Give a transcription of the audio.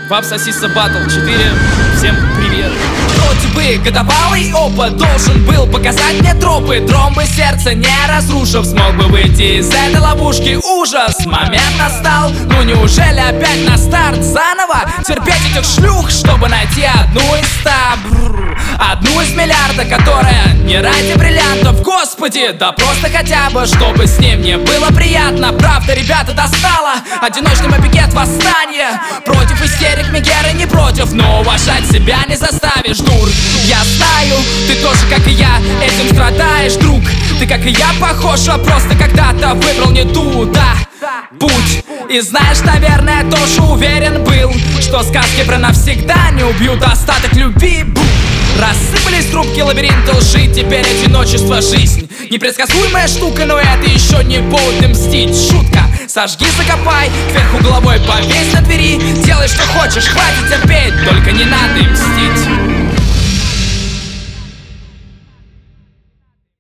Баб Сосиса Батл 4. Всем привет. Вроде бы годовалый опыт должен был показать мне тропы. Тромбы сердца не разрушив, смог бы выйти из этой ловушки. Ужас, момент настал. Ну неужели опять на старт заново терпеть этих шлюх, чтобы найти одну из 100? Одну из миллиарда, которая не ради бриллиантов. Господи, да просто хотя бы, чтобы с ним мне было приятно. Правда, ребята, достало. Одиночный мой пикет восстание. Против истерик Мегеры не против, но уважать себя не заставишь, дур. Я знаю, ты тоже, как и я, этим страдаешь, друг. Ты, как и я, похож, а просто когда-то выбрал не туда путь. И знаешь, наверное, тоже уверен был, что сказки про навсегда не убьют остаток любви. Рассыпались трубки лабиринта лжи, теперь одиночество жизнь. Непредсказуемая штука, но это еще не повод мстить. Шутка, сожги, закопай, кверху головой повесь на двери. Делай, что хочешь, хватит терпеть, только не надо им мстить.